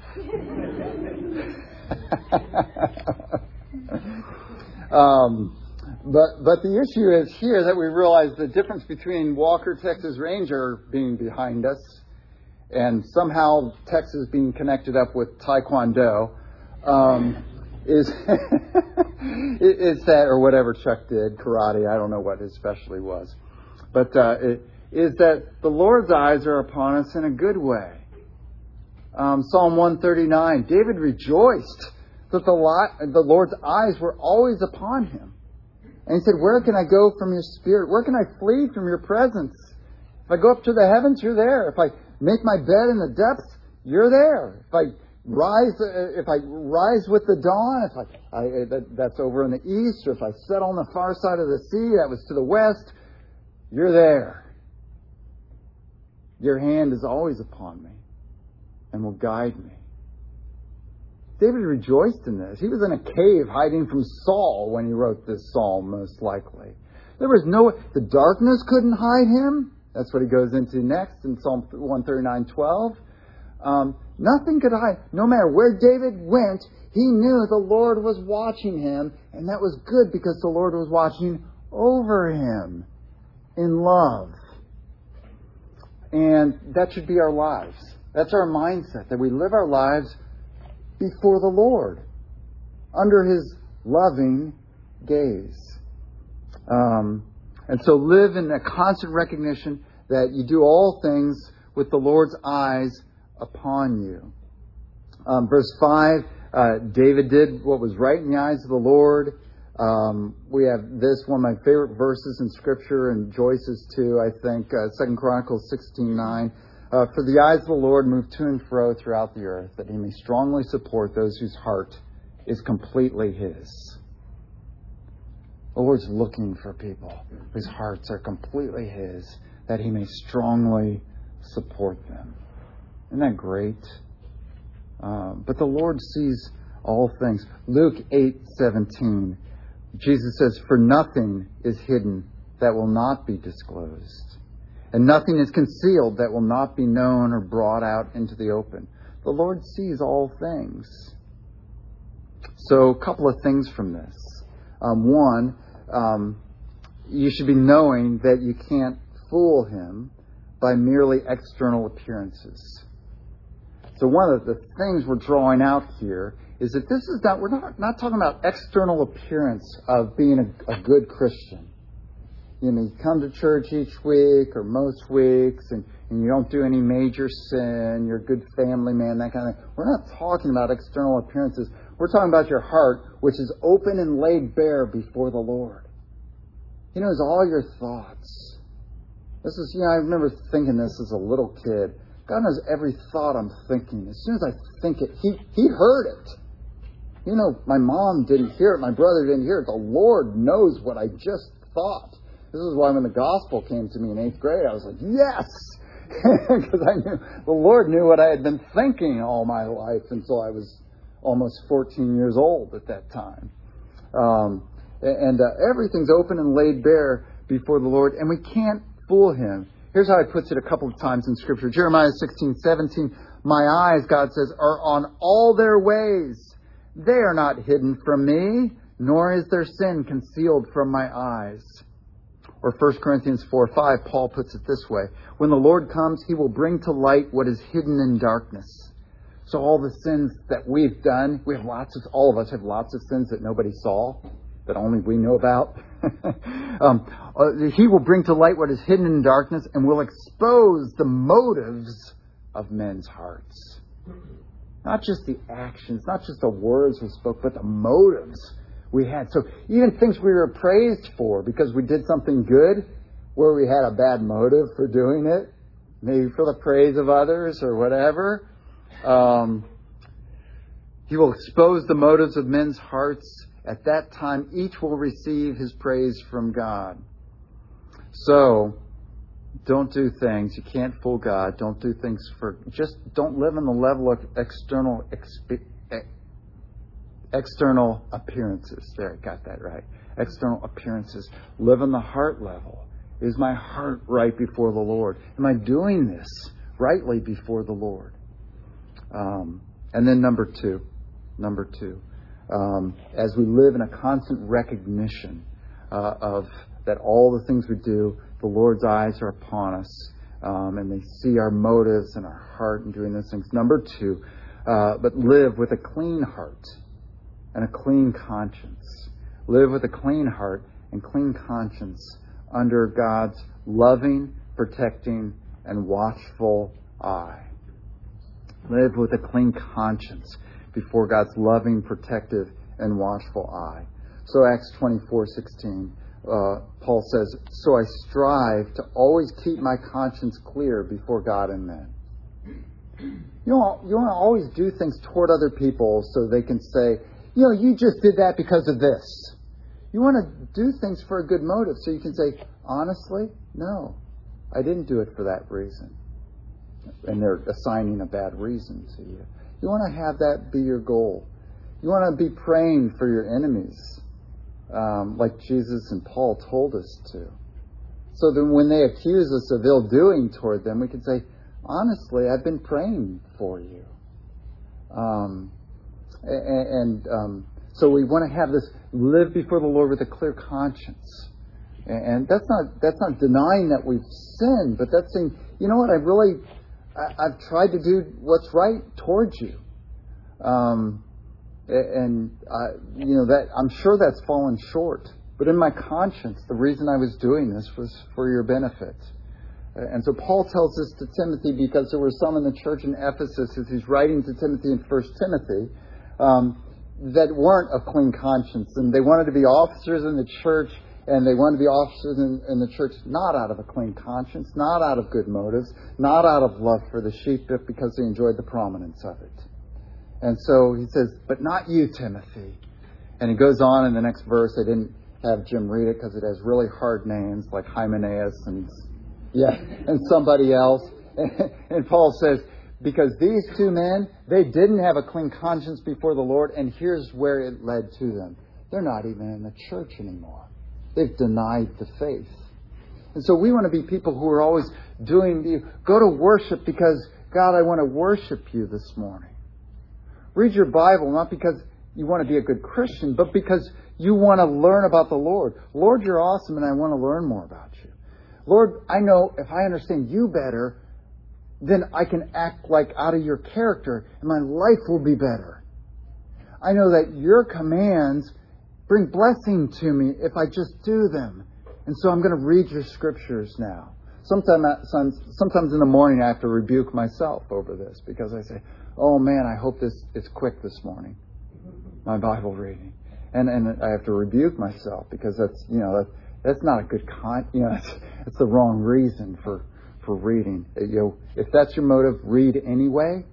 um... But but the issue is here that we realize the difference between Walker, Texas Ranger being behind us and somehow Texas being connected up with Taekwondo um, is is that, or whatever Chuck did, karate, I don't know what his specialty was. But uh, it, is that the Lord's eyes are upon us in a good way. Um, Psalm one thirty-nine, David rejoiced that the, li- the Lord's eyes were always upon him. And he said, where can I go from your spirit? Where can I flee from your presence? If I go up to the heavens, you're there. If I make my bed in the depths, you're there. If I rise, if I rise with the dawn, if I, I that, that's over in the east, or if I set on the far side of the sea, that was to the west, you're there. Your hand is always upon me and will guide me. David rejoiced in this. He was in a cave hiding from Saul when he wrote this psalm, most likely. There was no, the darkness couldn't hide him. That's what he goes into next in Psalm one thirty-nine twelve. Um, nothing could hide. No matter where David went, he knew the Lord was watching him, and that was good because the Lord was watching over him in love. And that should be our lives. That's our mindset, that we live our lives before the Lord, under His loving gaze. Um, and so live in a constant recognition that you do all things with the Lord's eyes upon you. Um, verse five, uh, David did what was right in the eyes of the Lord. Um, we have this, one of my favorite verses in Scripture, and Joyce's too, I think, uh, Second Chronicles sixteen nine. Uh, for the eyes of the Lord move to and fro throughout the earth, that he may strongly support those whose heart is completely his. The Lord's looking for people whose hearts are completely his, that he may strongly support them. Isn't that great? Uh, but the Lord sees all things. Luke eight seventeen, Jesus says, "For nothing is hidden that will not be disclosed, and nothing is concealed that will not be known or brought out into the open." The Lord sees all things. So a couple of things from this. Um, one, um, you should be knowing that you can't fool him by merely external appearances. So one of the things we're drawing out here is that this is not, we're not, not talking about external appearance of being a, a good Christian. You know, you come to church each week or most weeks and, and you don't do any major sin, you're a good family man, that kind of thing. We're not talking about external appearances. We're talking about your heart, which is open and laid bare before the Lord. He knows all your thoughts. This is, you know, I remember thinking this as a little kid. God knows every thought I'm thinking. As soon as I think it, He He heard it. You know, my mom didn't hear it. My brother didn't hear it. The Lord knows what I just thought. This is why when the gospel came to me in eighth grade, I was like, yes! Because I knew the Lord knew what I had been thinking all my life until I was almost fourteen years old at that time. Um, and uh, everything's open and laid bare before the Lord, and we can't fool him. Here's how he puts it a couple of times in Scripture. Jeremiah sixteen seventeen, "My eyes," God says, "are on all their ways. They are not hidden from me, nor is their sin concealed from my eyes." Or First Corinthians four five, Paul puts it this way, "When the Lord comes, he will bring to light what is hidden in darkness." So all the sins that we've done, we have lots of, all of us have lots of sins that nobody saw, that only we know about. um, uh, he will bring to light what is hidden in darkness and will expose the motives of men's hearts. Not just the actions, not just the words we spoke, but the motives we had. So even things we were praised for because we did something good, where we had a bad motive for doing it, maybe for the praise of others or whatever. Um, he will expose the motives of men's hearts. At that time, each will receive his praise from God. So, don't do things. You can't fool God. Don't do things for... Just don't live on the level of external exp, external appearances. There, I got that right. External appearances. Live on the heart level. Is my heart right before the Lord? Am I doing this rightly before the Lord? Um, and then number two. Number two. Um, as we live in a constant recognition uh, of that all the things we do, the Lord's eyes are upon us, um, and they see our motives and our heart in doing those things. Number two, uh, but live with a clean heart and a clean conscience. Live with a clean heart and clean conscience under God's loving, protecting, and watchful eye. Live with a clean conscience before God's loving, protective, and watchful eye. So Acts twenty-four sixteen, uh, Paul says, "So I strive to always keep my conscience clear before God and men." You know, you want to always do things toward other people so they can say, you know, you just did that because of this. You want to do things for a good motive so you can say, honestly, no, I didn't do it for that reason. And they're assigning a bad reason to you. You want to have that be your goal. You want to be praying for your enemies, um, like Jesus and Paul told us to. So that when they accuse us of ill doing toward them, we can say, honestly, I've been praying for you. Um, and and um, so we want to have this live before the Lord with a clear conscience. And that's not that's not denying that we've sinned, but that's saying, you know what, I really... I've tried to do what's right towards you. Um, and, uh, you know, that I'm sure that's fallen short. But in my conscience, the reason I was doing this was for your benefit. And so Paul tells this to Timothy because there were some in the church in Ephesus, as he's writing to Timothy in First Timothy, um, that weren't of clean conscience. And they wanted to be officers in the church, and they wanted to be officers in, in the church not out of a clean conscience, not out of good motives, not out of love for the sheep, but because they enjoyed the prominence of it. And so he says, but not you, Timothy. And he goes on in the next verse. I didn't have Jim read it because it has really hard names like Hymenaeus and yeah, and somebody else. And Paul says, because these two men, they didn't have a clean conscience before the Lord, and here's where it led to them. They're not even in the church anymore. They've denied the faith. And so we want to be people who are always doing, the, go to worship because, God, I want to worship you this morning. Read your Bible, not because you want to be a good Christian, but because you want to learn about the Lord. Lord, you're awesome, and I want to learn more about you. Lord, I know if I understand you better, then I can act like out of your character, and my life will be better. I know that your commands bring blessing to me if I just do them. And so I'm going to read your scriptures now. Sometimes, sometimes in the morning I have to rebuke myself over this because I say, oh man, I hope this is quick this morning, my Bible reading. And and I have to rebuke myself because that's, you know, that, that's not a good con, you know, that's, that's the wrong reason for for reading. You know, if that's your motive, read anyway.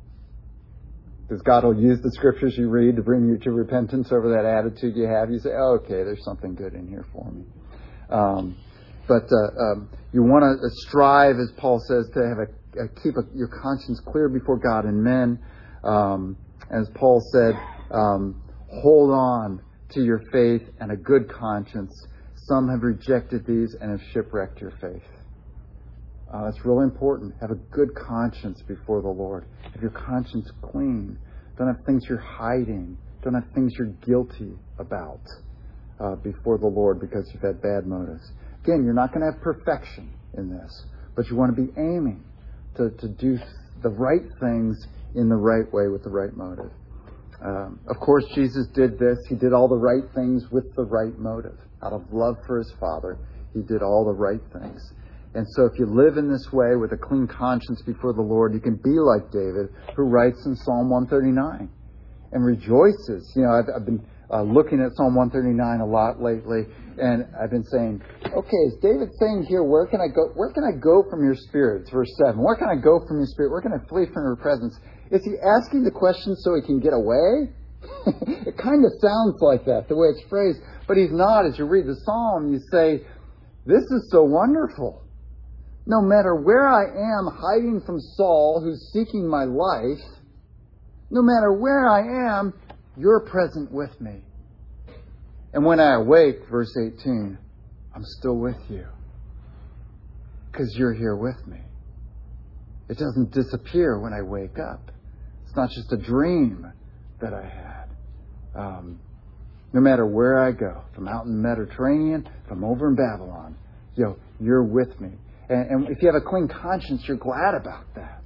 Because God will use the scriptures you read to bring you to repentance over that attitude you have. You say, oh, okay, there's something good in here for me. Um, but uh, um, you want to strive, as Paul says, to have a, a keep a, your conscience clear before God and men. Um, as Paul said, um, hold on to your faith and a good conscience. Some have rejected these and have shipwrecked your faith. Uh, it's really important. Have a good conscience before the Lord. Have your conscience clean. Don't have things you're hiding. Don't have things you're guilty about uh, before the Lord because you've had bad motives. Again, you're not going to have perfection in this, but you want to be aiming to, to do the right things in the right way with the right motive. Um, of course, Jesus did this. He did all the right things with the right motive. Out of love for his Father, he did all the right things. And so if you live in this way with a clean conscience before the Lord, you can be like David, who writes in Psalm one thirty-nine and rejoices. You know, I've, I've been uh, looking at Psalm one thirty-nine a lot lately, and I've been saying, okay, is David saying here, where can I go? Where can I go from your spirit? It's verse seven. Where can I go from your spirit? Where can I flee from your presence? Is he asking the question so he can get away? It kind of sounds like that, the way it's phrased. But he's not. As you read the Psalm, you say, this is so wonderful. No matter where I am hiding from Saul, who's seeking my life, no matter where I am, you're present with me. And when I awake, verse eighteen, I'm still with you. Because you're here with me. It doesn't disappear when I wake up. It's not just a dream that I had. Um, no matter where I go, if I'm out in the Mediterranean, if I'm over in Babylon, you know, you're with me. And, and if you have a clean conscience, you're glad about that.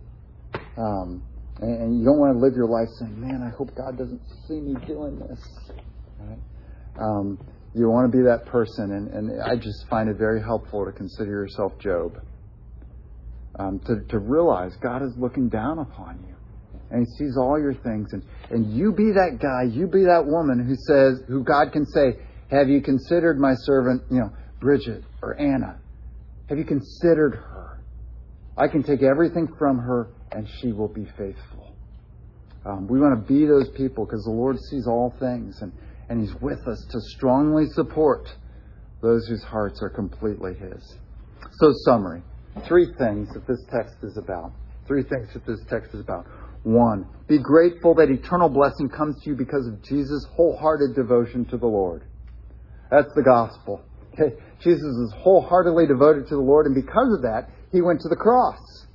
Um, and, and you don't want to live your life saying, man, I hope God doesn't see me doing this. Right? Um, you want to be that person. And, and I just find it very helpful to consider yourself Job. Um, to, to realize God is looking down upon you. And he sees all your things. And, and you be that guy, you be that woman who says, who God can say, have you considered my servant, you know, Bridget or Anna? Have you considered her? I can take everything from her and she will be faithful. Um, we want to be those people because the Lord sees all things and, and he's with us to strongly support those whose hearts are completely his. So summary. Three things that this text is about. Three things that this text is about. One, be grateful that eternal blessing comes to you because of Jesus' wholehearted devotion to the Lord. That's the gospel. Okay? Jesus is wholeheartedly devoted to the Lord, and because of that, he went to the cross.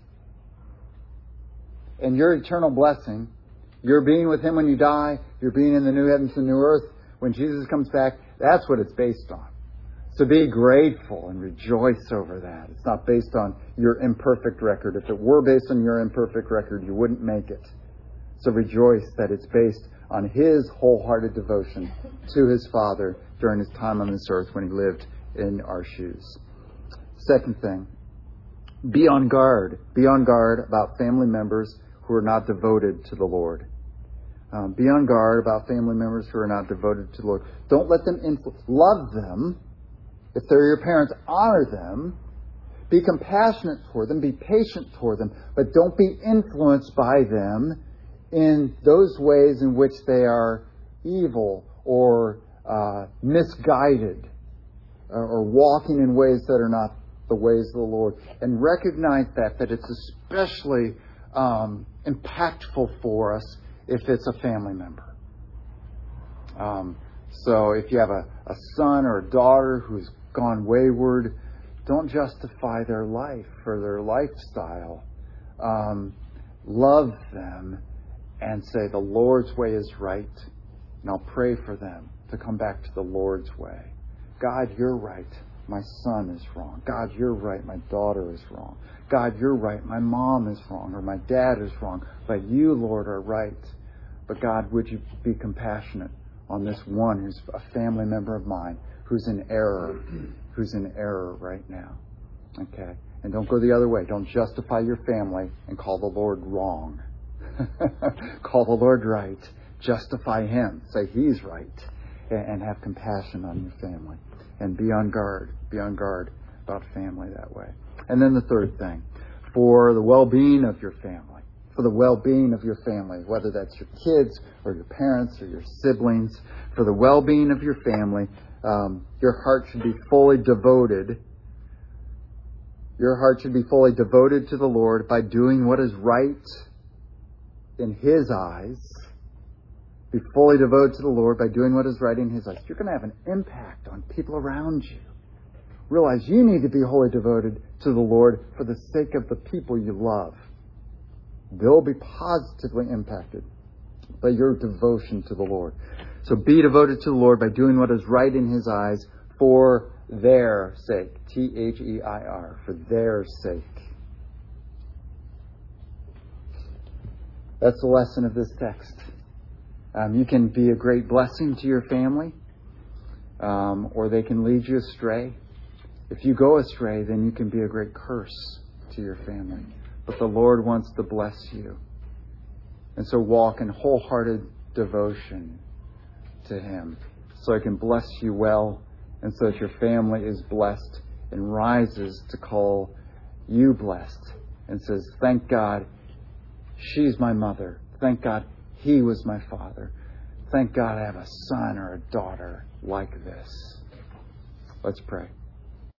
And your eternal blessing, your being with him when you die, your being in the new heavens and new earth, when Jesus comes back, that's what it's based on. So be grateful and rejoice over that. It's not based on your imperfect record. If it were based on your imperfect record, you wouldn't make it. So rejoice that it's based on his wholehearted devotion to his Father during his time on this earth when he lived in our shoes. Second thing, be on guard. Be on guard about family members who are not devoted to the Lord. Um, be on guard about family members who are not devoted to the Lord. Don't let them influence. Love them. If they're your parents, honor them. Be compassionate toward them. Be patient toward them. But don't be influenced by them in those ways in which they are evil or uh, misguided or, or walking in ways that are not the ways of the Lord. And recognize that, that it's especially um, impactful for us if it's a family member. Um, so if you have a, a son or a daughter who's gone wayward, don't justify their life or their lifestyle. Um, love them and say the Lord's way is right. And I'll pray for them to come back to the Lord's way. God, you're right. My son is wrong. God, you're right. My daughter is wrong. God, you're right. My mom is wrong or my dad is wrong. But you, Lord, are right. But God, would you be compassionate on this one who's a family member of mine who's in error, who's in error right now. Okay? And don't go the other way. Don't justify your family and call the Lord wrong. Call the Lord right. Justify Him. Say He's right. And have compassion on your family. And be on guard. Be on guard about family that way. And then the third thing. For the well-being of your family. For the well-being of your family. Whether that's your kids or your parents or your siblings. For the well-being of your family. Um, your heart should be fully devoted. Your heart should be fully devoted to the Lord by doing what is right in His eyes. Be fully devoted to the Lord by doing what is right in His eyes. You're going to have an impact on people around you. Realize you need to be wholly devoted to the Lord for the sake of the people you love. They'll be positively impacted by your devotion to the Lord. So be devoted to the Lord by doing what is right in His eyes for their sake. T H E I R. For their sake. That's the lesson of this text. Um, you can be a great blessing to your family, um, or they can lead you astray. If you go astray, then you can be a great curse to your family. But the Lord wants to bless you. And so walk in wholehearted devotion to Him, so He can bless you well, and so that your family is blessed and rises to call you blessed and says, thank God, she's my mother. Thank God, he was my father. Thank God I have a son or a daughter like this. Let's pray.